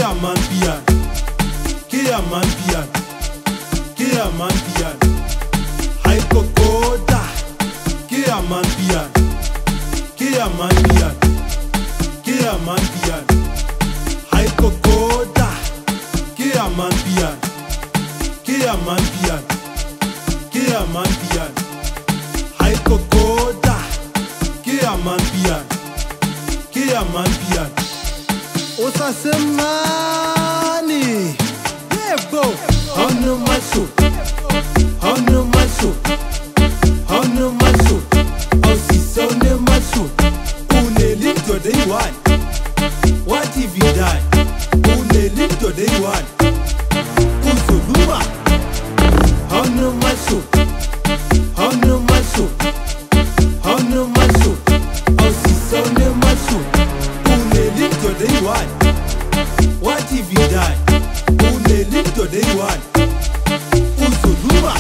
a man pian, ke a man pian, ke a man pian. Hai kokoda, ke a man pian, ke a man pian, ke a man pian. Hai kokoda, ke a man pian, ke a man pian, ke a man pian. Hai kokoda, ke a man pian, ke a man pian. Osa semani, yebo. Hanu maso, hanu maso, hanu maso. Osisa one maso, une linto day one. What if you die? Une linto day one. Uzuluma, hanu maso, hanu maso, hanu maso. Osisa one maso, une linto day one. What if you die? Une linto day one. Uzuluma.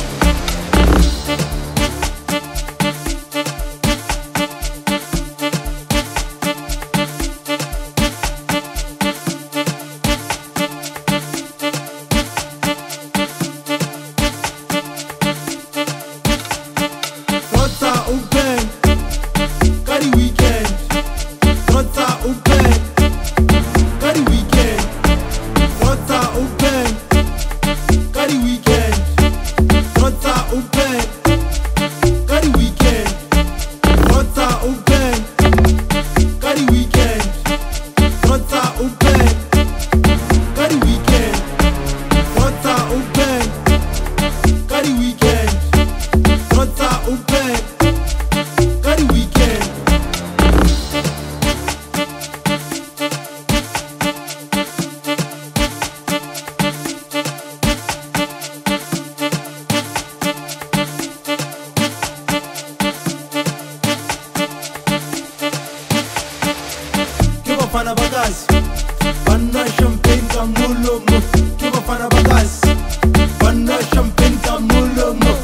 Trotsa open, carry weekend. Trotsa open, carry weekend. Trotsa open, carry weekend. Trotsa open, carry weekend. Trotsa open, carry weekend. Trotsa open, carry weekend. Trotsa open, carry weekend. Trotsa open, carry weekend. Que bafana bagazi, bana champagne kamulomo. Que bafana bagazi, bana champagne kamulomo.